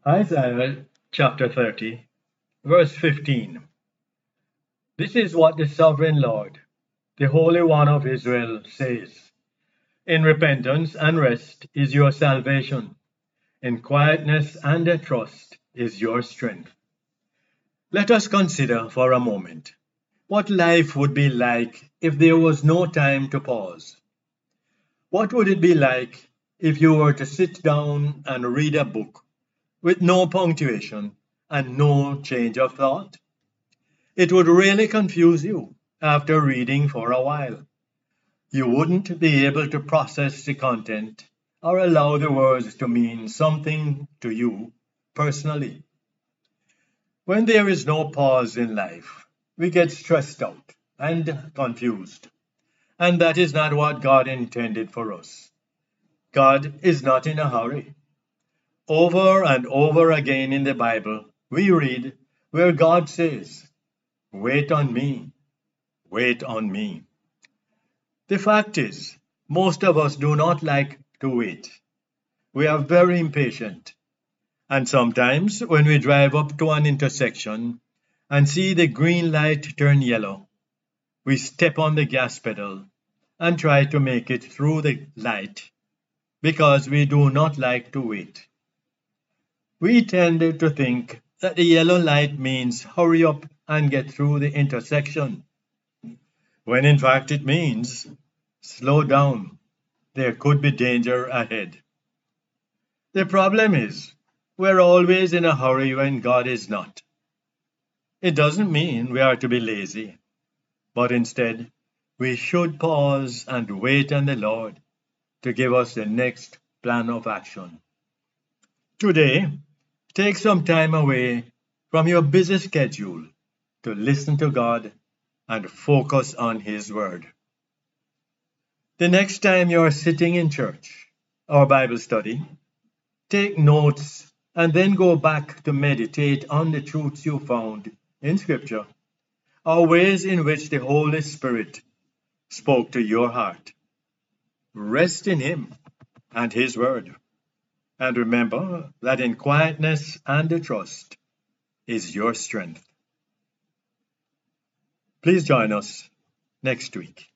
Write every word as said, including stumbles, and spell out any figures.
Isaiah chapter thirty, verse fifteen. This is what the sovereign Lord, the Holy One of Israel, says. In repentance and rest is your salvation. In quietness and trust is your strength. Let us consider for a moment what life would be like if there was no time to pause. What would it be like if you were to sit down and read a book with no punctuation and no change of thought? It would really confuse you after reading for a while. You wouldn't be able to process the content or allow the words to mean something to you personally. When there is no pause in life, we get stressed out and confused. And that is not what God intended for us. God is not in a hurry. Over and over again in the Bible, we read where God says, "Wait on me, wait on me." The fact is, most of us do not like to wait. We are very impatient. And sometimes when we drive up to an intersection and see the green light turn yellow, we step on the gas pedal and try to make it through the light because we do not like to wait. We tend to think that the yellow light means hurry up and get through the intersection, when in fact it means slow down. There could be danger ahead. The problem is, we're always in a hurry when God is not. It doesn't mean we are to be lazy, but instead, we should pause and wait on the Lord to give us the next plan of action. Today, take some time away from your busy schedule to listen to God and focus on His Word. The next time you are sitting in church or Bible study, take notes and then go back to meditate on the truths you found in Scripture or ways in which the Holy Spirit spoke to your heart. Rest in Him and His Word, and remember that in quietness and trust is your strength. Please join us next week.